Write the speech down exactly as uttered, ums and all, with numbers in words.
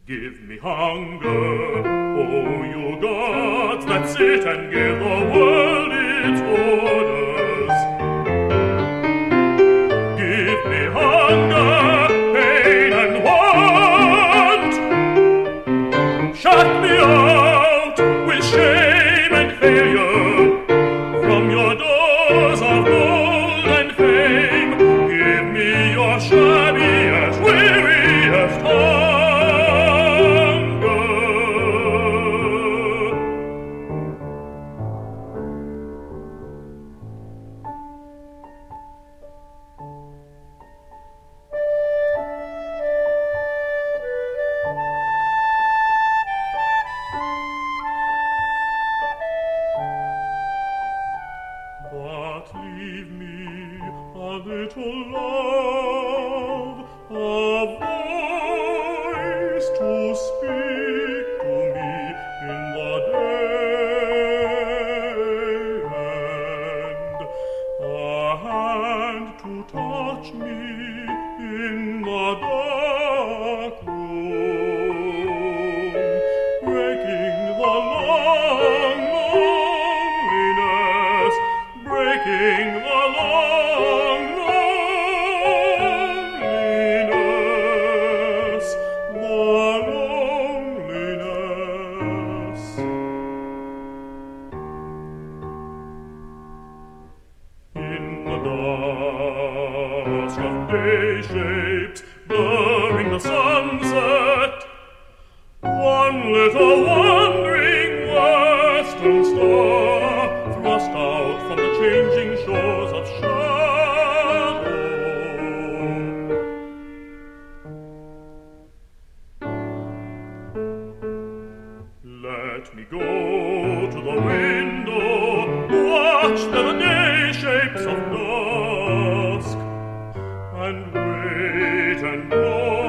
Give me hunger, oh you gods that sit and give the world its orders. Give me hunger, pain and want. Shut me out with shame and failure from your doors of gold and fame. Give me your shabbiest, weariest heart. But leave me a little love, a voice to speak to me in the day, and a hand to touch me in the dark room, breaking the long loneliness, breaking the long loneliness, the loneliness. In the dusk of day shapes, blurring the sunset, one little wandering western star thrust out from the changing shores of shadow. Let me go to the window, watch the day shapes of dusk, and wait and know